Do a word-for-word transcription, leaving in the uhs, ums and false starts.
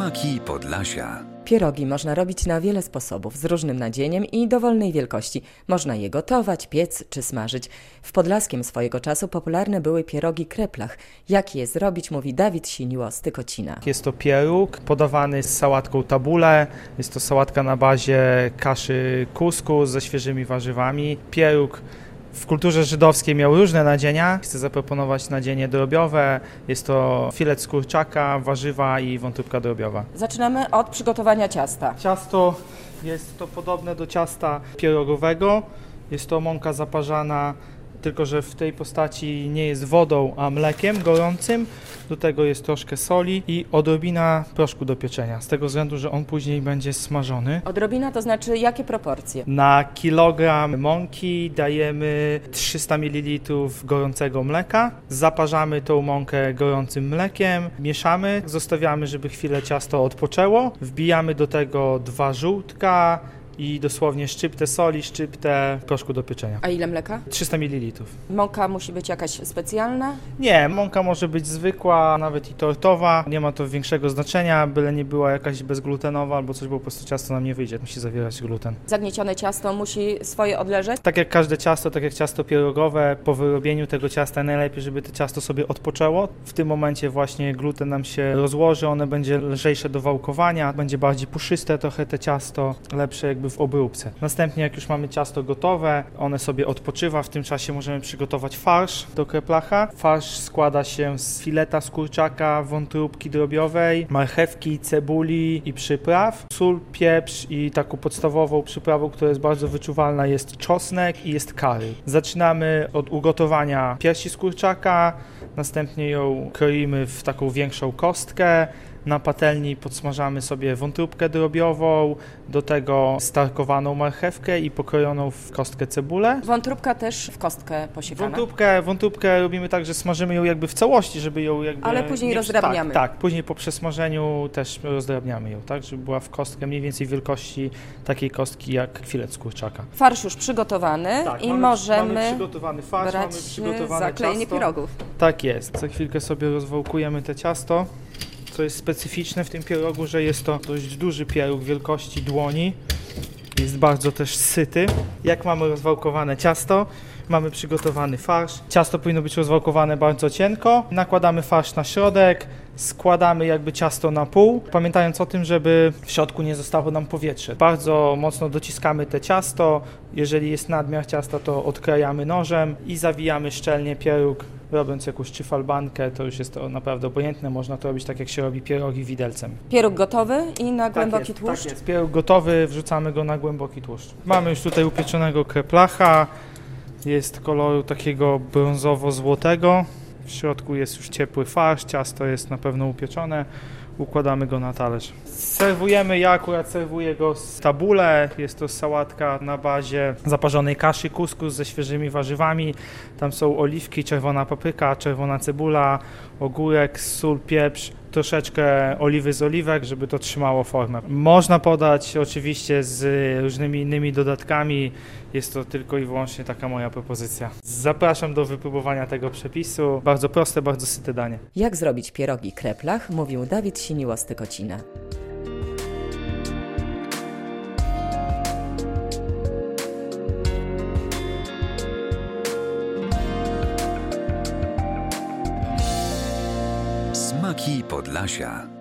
Smaki Podlasia. Pierogi można robić na wiele sposobów, z różnym nadzieniem i dowolnej wielkości. Można je gotować, piec czy smażyć. W Podlaskiem swojego czasu popularne były pierogi kreplach. Jak je zrobić, mówi Dawid Siniło z Tykocina. Jest to pieróg podawany z sałatką tabule. Jest to sałatka na bazie kaszy kuskus ze świeżymi warzywami. Pieróg w kulturze żydowskiej miał różne nadzienia. Chcę zaproponować nadzienie drobiowe. Jest to filet z kurczaka, warzywa i wątróbka drobiowa. Zaczynamy od przygotowania ciasta. Ciasto jest to podobne do ciasta pierogowego. Jest to mąka zaparzana, tylko że w tej postaci nie jest wodą, a mlekiem gorącym. Do tego jest troszkę soli i odrobina proszku do pieczenia, z tego względu, że on później będzie smażony. Odrobina to znaczy jakie proporcje? Na kilogram mąki dajemy trzysta mililitrów gorącego mleka. Zaparzamy tą mąkę gorącym mlekiem, mieszamy, zostawiamy, żeby chwilę ciasto odpoczęło. Wbijamy do tego dwa żółtka i dosłownie szczyptę soli, szczyptę proszku do pieczenia. A ile mleka? trzysta mililitrów. Mąka musi być jakaś specjalna? Nie, mąka może być zwykła, nawet i tortowa. Nie ma to większego znaczenia, byle nie była jakaś bezglutenowa albo coś, bo po prostu ciasto nam nie wyjdzie, musi zawierać gluten. Zagniecione ciasto musi swoje odleżeć? Tak jak każde ciasto, tak jak ciasto pierogowe, po wyrobieniu tego ciasta najlepiej, żeby to ciasto sobie odpoczęło. W tym momencie właśnie gluten nam się rozłoży, one będzie lżejsze do wałkowania, będzie bardziej puszyste trochę te ciasto, lepsze jakby w obróbce. Następnie jak już mamy ciasto gotowe, one sobie odpoczywa, w tym czasie możemy przygotować farsz do kreplacha. Farsz składa się z fileta z kurczaka, wątróbki drobiowej, marchewki, cebuli i przypraw. Sól, pieprz i taką podstawową przyprawą, która jest bardzo wyczuwalna, jest czosnek i jest curry. Zaczynamy od ugotowania piersi z kurczaka, następnie ją kroimy w taką większą kostkę. Na patelni podsmażamy sobie wątróbkę drobiową, do tego starkowaną marchewkę i pokrojoną w kostkę cebulę. Wątróbka też w kostkę posiekana? Wątróbkę, wątróbkę robimy tak, że smażymy ją jakby w całości, żeby ją jakby... Ale później nie, rozdrabniamy. Tak, tak, później po przesmażeniu też rozdrabniamy ją, tak, żeby była w kostkę mniej więcej wielkości takiej kostki jak filet z kurczaka. Farsz już przygotowany tak, i mamy, możemy mamy przygotowany farsz, brać mamy przygotowane zaklejenie ciasto. pierogów. Tak jest. Za chwilkę sobie rozwałkujemy te ciasto. Co jest specyficzne w tym pierogu, że jest to dość duży pieróg wielkości dłoni. Jest bardzo też syty. Jak mamy rozwałkowane ciasto, mamy przygotowany farsz. Ciasto powinno być rozwałkowane bardzo cienko. Nakładamy farsz na środek, składamy jakby ciasto na pół, pamiętając o tym, żeby w środku nie zostało nam powietrze. Bardzo mocno dociskamy te ciasto. Jeżeli jest nadmiar ciasta, to odkrajamy nożem i zawijamy szczelnie pieróg. Robiąc jakąś czy falbankę, to już jest to naprawdę obojętne. Można to robić tak, jak się robi pierogi widelcem. Pieróg gotowy i na głęboki tak jest, tłuszcz? Tak jest. Pieróg gotowy, wrzucamy go na głęboki tłuszcz. Mamy już tutaj upieczonego kreplacha. Jest koloru takiego brązowo-złotego. W środku jest już ciepły farsz, ciasto jest na pewno upieczone. Układamy go na talerz. Serwujemy, ja akurat serwuję go z tabule. Jest to sałatka na bazie zaparzonej kaszy kuskus ze świeżymi warzywami. Tam są oliwki, czerwona papryka, czerwona cebula, ogórek, sól, pieprz, troszeczkę oliwy z oliwek, żeby to trzymało formę. Można podać oczywiście z różnymi innymi dodatkami. Jest to tylko i wyłącznie taka moja propozycja. Zapraszam do wypróbowania tego przepisu. Bardzo proste, bardzo syte danie. Jak zrobić pierogi kreplach, mówił Dawid Siniło z Tykocina. Smaki Podlasia.